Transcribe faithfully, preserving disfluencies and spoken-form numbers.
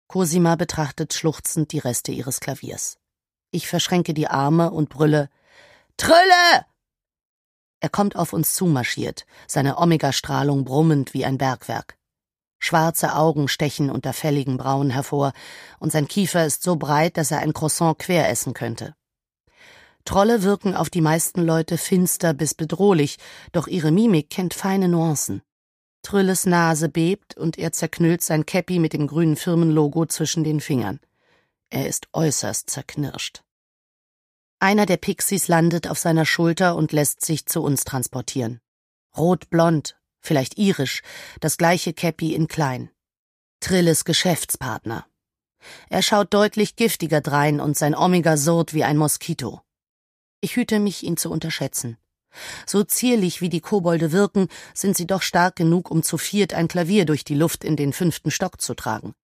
Cosima betrachtet schluchzend die Reste ihres Klaviers. Ich verschränke die Arme und brülle: »Trille!« Er kommt auf uns zumarschiert, seine Omegastrahlung brummend wie ein Bergwerk. Schwarze Augen stechen unter fälligen Brauen hervor, und sein Kiefer ist so breit, dass er ein Croissant quer essen könnte. Trolle wirken auf die meisten Leute finster bis bedrohlich, doch ihre Mimik kennt feine Nuancen. Trilles Nase bebt und er zerknüllt sein Käppi mit dem grünen Firmenlogo zwischen den Fingern. Er ist äußerst zerknirscht. Einer der Pixies landet auf seiner Schulter und lässt sich zu uns transportieren. Rot-blond, vielleicht irisch, das gleiche Käppi in klein. Trilles Geschäftspartner. Er schaut deutlich giftiger drein und sein Omega surrt wie ein Moskito. Ich hüte mich, ihn zu unterschätzen. So zierlich wie die Kobolde wirken, sind sie doch stark genug, um zu viert ein Klavier durch die Luft in den fünften Stock zu tragen.